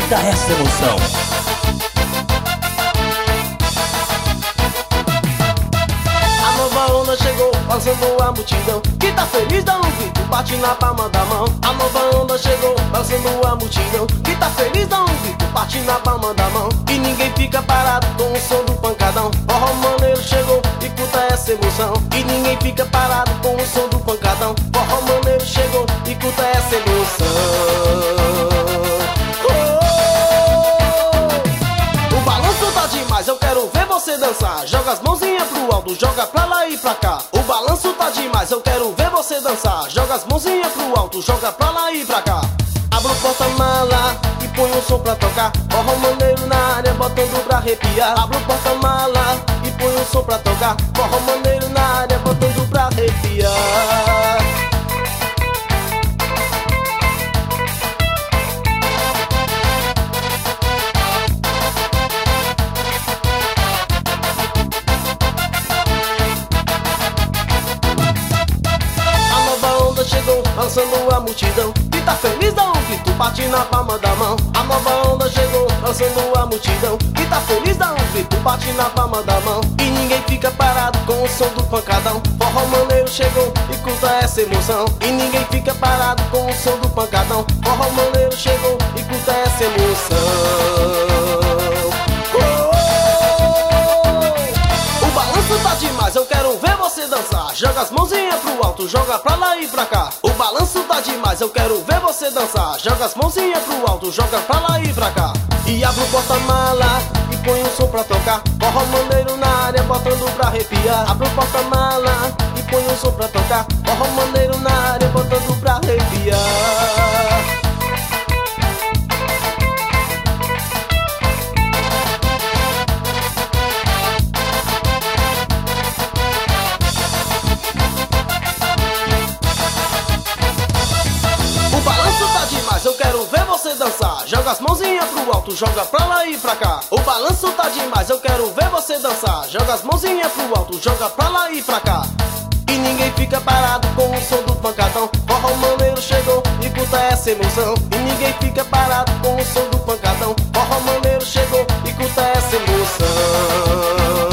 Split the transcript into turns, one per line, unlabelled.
curta essa emoção.
A nova onda chegou, balançando a multidão que tá feliz, dá um grito, bate na palma da mão. A nova onda chegou, balançando a multidão que tá feliz, dá um grito, bate na palma da mão. E ninguém fica parado com o som do pancadão. Forró maneiro chegou e curta essa emoção. E ninguém fica parado com o som do pancadão. Forró maneiro chegou e curta essa emoção. O balanço tá demais, eu quero ver você dançar. Joga as mãozinhas pro alto, joga pra lá e pra cá. O balanço tá demais, eu quero ver você dançar. Joga as mãozinhas pro alto, joga pra lá e pra cá. Abra o porta-mala e põe um som pra tocar. Forró maneiro na área, botando pra arrepiar. Abra o porta-mala e põe um som pra tocar. Forró maneiro na área, botando pra arrepiar. Chegou, lançando a multidão que tá feliz, dá um grito, bate na palma da mão. A nova onda chegou, lançando a multidão que tá feliz, dá um grito, bate na palma da mão. E ninguém fica parado com o som do pancadão. Forró maneiro chegou e curta essa emoção. E ninguém fica parado com o som do pancadão. Forró maneiro chegou e curta essa emoção. O balanço tá demais, eu quero ver você dançar. Joga as mãozinhas pro alto, joga pra lá e pra cá. O balanço tá demais, eu quero ver você dançar. Joga as mãozinhas pro alto, joga pra lá e pra cá. E abre o porta-mala e põe um som pra tocar. Forró maneiro na área, botando pra arrepiar. Abre o porta-mala e põe um som pra tocar. Forró maneiro na área, botando pra arrepiar. Eu quero ver você dançar. Joga as mãozinhas pro alto, joga pra lá e pra cá. O balanço tá demais, eu quero ver você dançar. Joga as mãozinhas pro alto, joga pra lá e pra cá. E ninguém fica parado com o som do pancadão. Forró maneiro chegou e curta essa emoção. E ninguém fica parado com o som do pancadão. Forró maneiro chegou e curta essa emoção.